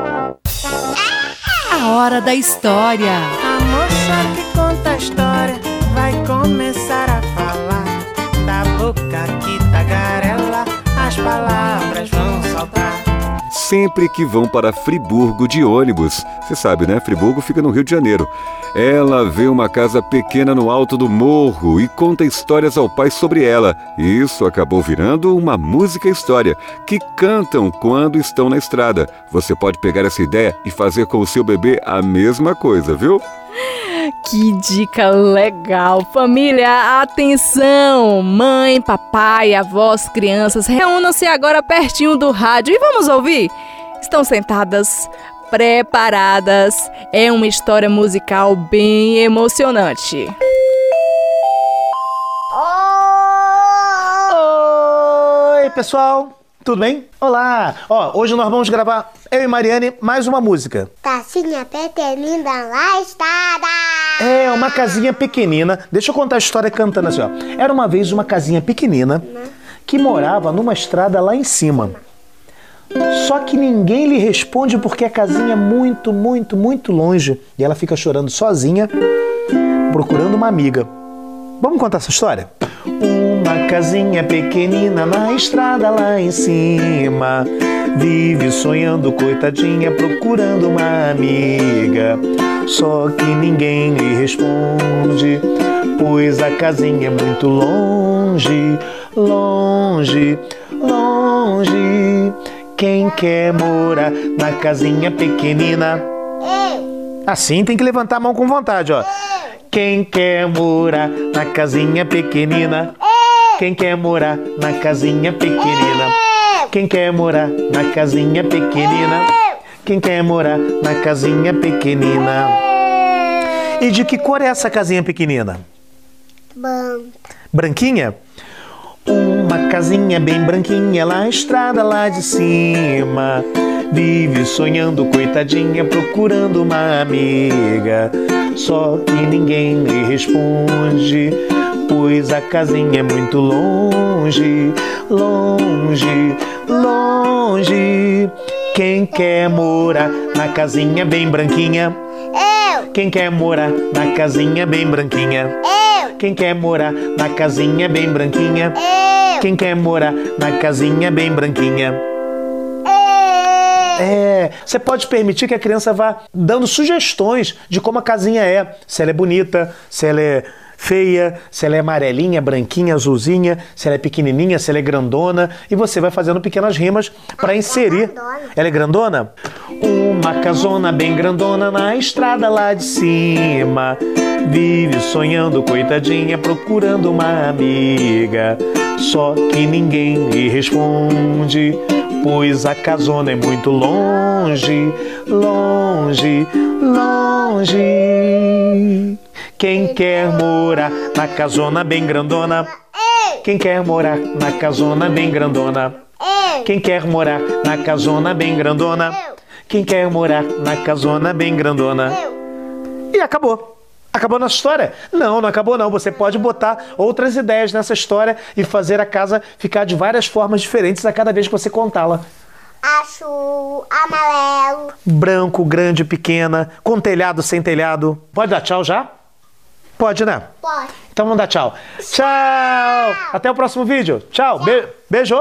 A hora da história. A moça que conta a história vai começar a falar. Da boca que tagarela, as palavras vão saltar. Sempre que vão para Friburgo de ônibus. Você sabe, né? Friburgo fica no Rio de Janeiro. Ela vê uma casa pequena no alto do morro e conta histórias ao pai sobre ela. Isso acabou virando uma música-história que cantam quando estão na estrada. Você pode pegar essa ideia e fazer com o seu bebê a mesma coisa, viu? Que dica legal! Família, atenção! Mãe, papai, avós, crianças, reúnam-se agora pertinho do rádio e vamos ouvir? Estão sentadas, preparadas? É uma história musical bem emocionante. Oi, pessoal! Tudo bem? Olá! Ó, hoje nós vamos gravar, eu e Mariane, mais uma música. Casinha pequenina lá estada. É, uma casinha pequenina. Deixa eu contar a história cantando assim, ó. Era uma vez uma casinha pequenina que morava numa estrada lá em cima. Só que ninguém lhe responde porque a casinha é muito, muito, muito longe. E ela fica chorando sozinha, procurando uma amiga. Vamos contar essa história? Uma casinha pequenina na estrada lá em cima, vive sonhando, coitadinha, procurando uma amiga. Só que ninguém lhe responde, pois a casinha é muito longe, longe, longe. Quem quer morar na casinha pequenina? Assim tem que levantar a mão com vontade, ó. Quem quer morar na casinha pequenina? Quem quer morar na casinha pequenina? Quem quer morar na casinha pequenina? Quem quer morar na casinha pequenina? E de que cor é essa casinha pequenina? Branca. Branquinha? Uma casinha bem branquinha lá na estrada lá de cima, vive sonhando, coitadinha, procurando uma amiga. Só que ninguém lhe responde, pois a casinha é muito longe, longe, longe. Quem quer morar na casinha bem branquinha? Eu. Quem quer morar na casinha bem branquinha? Eu. Quem quer morar na casinha bem branquinha? Eu. Quem quer morar na casinha bem branquinha? É, você pode permitir que a criança vá dando sugestões de como a casinha é. Se ela é bonita, se ela é feia, se ela é amarelinha, branquinha, azulzinha, se ela é pequenininha, se ela é grandona. E você vai fazendo pequenas rimas para inserir. Ela é grandona? Uma casona bem grandona na estrada lá de cima. Vive sonhando, coitadinha, procurando uma amiga. Só que ninguém lhe responde, pois a casona é muito longe, longe, longe. Quem quer morar na casona bem grandona? Quem quer morar na casona bem grandona? Quem quer morar na casona bem grandona? Quem quer morar na casona bem grandona? E acabou. Acabou a nossa história? Não, não acabou não. Você pode botar outras ideias nessa história e fazer a casa ficar de várias formas diferentes a cada vez que você contá-la. Azul, amarelo. Branco, grande, pequena, com telhado, sem telhado. Pode dar tchau já? Pode, né? Pode. Então vamos dar tchau. Tchau! Tchau. Até o próximo vídeo. Tchau. tchau. Be- beijo.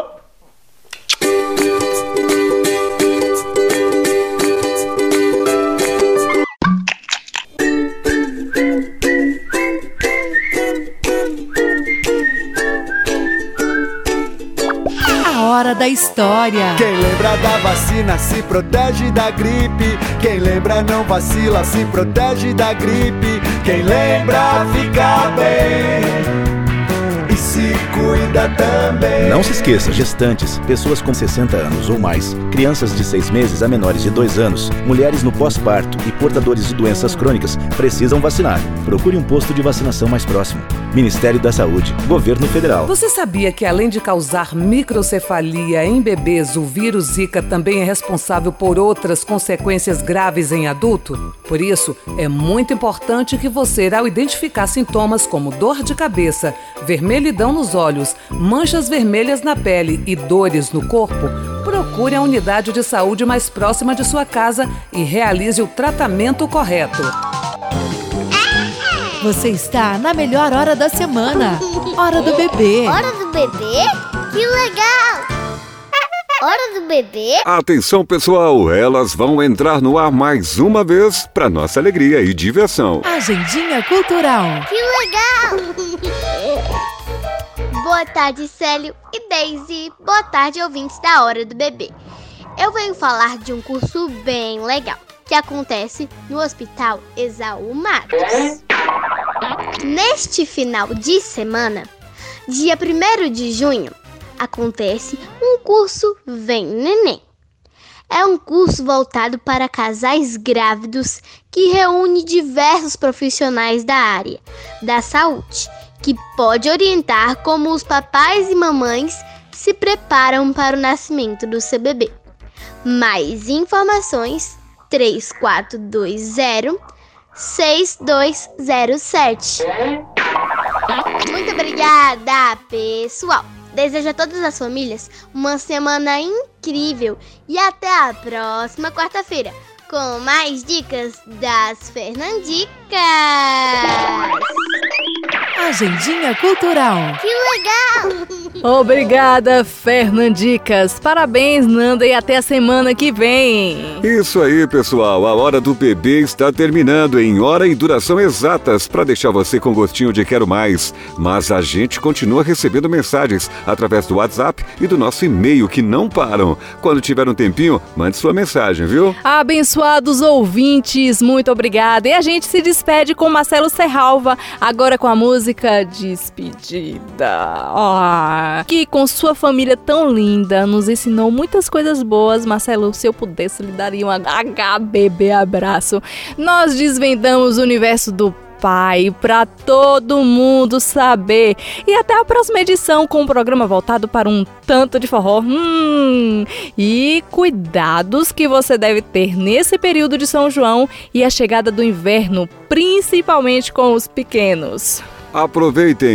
Hora da história. Quem lembra da vacina se protege da gripe. Quem lembra não vacila, se protege da gripe. Quem lembra fica bem e se cuida também. Não se esqueça, gestantes, pessoas com sessenta anos ou mais, crianças de seis meses a menores de dois anos, mulheres no pós-parto e portadores de doenças crônicas precisam vacinar. Procure um posto de vacinação mais próximo. Ministério da Saúde, Governo Federal. Você sabia que além de causar microcefalia em bebês, o vírus Zika também é responsável por outras consequências graves em adulto? Por isso, é muito importante que você, ao identificar sintomas como dor de cabeça, vermelhidão nos olhos, manchas vermelhas na pele e dores no corpo, procure a unidade de saúde mais próxima de sua casa e realize o tratamento correto. Você está na melhor hora da semana. Hora do bebê. Hora do bebê? Que legal! Hora do bebê? Atenção, pessoal, elas vão entrar no ar mais uma vez para nossa alegria e diversão. Agendinha Cultural. Que legal! Boa tarde, Célio e Daisy. Boa tarde, ouvintes da Hora do Bebê. Eu venho falar de um curso bem legal que acontece no Hospital Exaú Matos. Neste final de semana, dia primeiro de junho, acontece um curso Vem Neném. É um curso voltado para casais grávidos que reúne diversos profissionais da área da saúde, que pode orientar como os papais e mamães se preparam para o nascimento do seu bebê. Mais informações três quatro dois zero, seis dois zero sete. Muito obrigada, pessoal! Desejo a todas as famílias uma semana incrível e até a próxima quarta-feira com mais dicas das Fernandicas. Agendinha Cultural. Que legal! Obrigada, Fernandicas. Parabéns, Nanda, e até a semana que vem. Isso aí, pessoal. A Hora do Bebê está terminando em hora e duração exatas para deixar você com gostinho de quero mais. Mas a gente continua recebendo mensagens através do WhatsApp e do nosso e-mail que não param. Quando tiver um tempinho, mande sua mensagem, viu? Abençoados ouvintes, muito obrigada. E a gente se despede com Marcelo Serralva, agora com a música Despedida. Oh, que com sua família tão linda nos ensinou muitas coisas boas. Marcelo, se eu pudesse, lhe daria um H B B abraço. Nós desvendamos o universo do Pai para todo mundo saber. E até a próxima edição com um programa voltado para um tanto de forró. Hum, e cuidados que você deve ter nesse período de São João e a chegada do inverno, principalmente com os pequenos. Aproveitem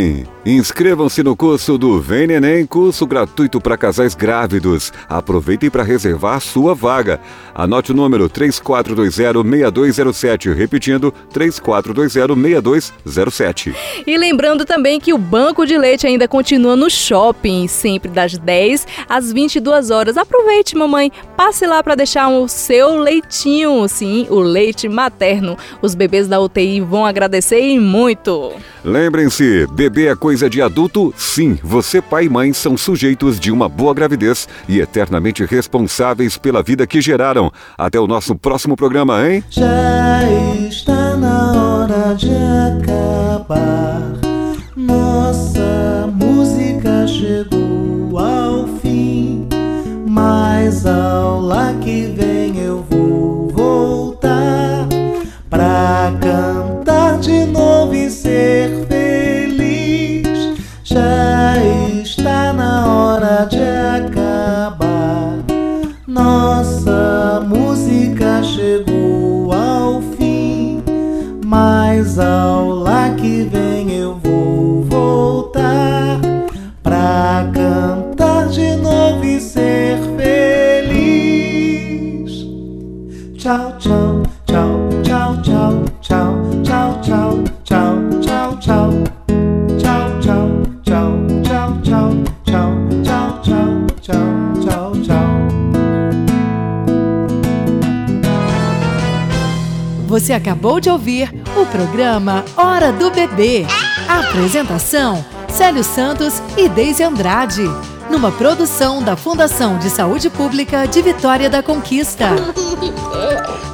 Inscrevam-se no curso do Vem Neném, curso gratuito para casais grávidos. Aproveitem para reservar sua vaga. Anote o número três quatro dois zero, seis dois zero sete, repetindo, três quatro dois zero, seis dois zero sete. E lembrando também que o banco de leite ainda continua no shopping, sempre das dez às vinte e duas horas. Aproveite, mamãe, passe lá para deixar o seu leitinho, sim, o leite materno. Os bebês da U T I vão agradecer e muito. Lembrem-se, bebê é coisa de adulto? Sim, você, pai e mãe, são sujeitos de uma boa gravidez e eternamente responsáveis pela vida que geraram. Até o nosso próximo programa, hein? Já está na hora de acabar. Nossa música chegou ao fim, mas aula que vem eu vou voltar pra cantar de novo e ser feliz. Já está na hora de acabar. Nossa música chegou ao fim, mas aula que vem eu vou voltar pra cantar de novo e ser feliz. Tchau, tchau, tchau, tchau, tchau, tchau, tchau, tchau, tchau, tchau, tchau. Tchau, tchau, tchau, tchau, tchau, tchau, tchau, tchau, tchau, tchau, tchau. Você acabou de ouvir o programa Hora do Bebê. A apresentação: Célio Santos e Deise Andrade. Numa produção da Fundação de Saúde Pública de Vitória da Conquista.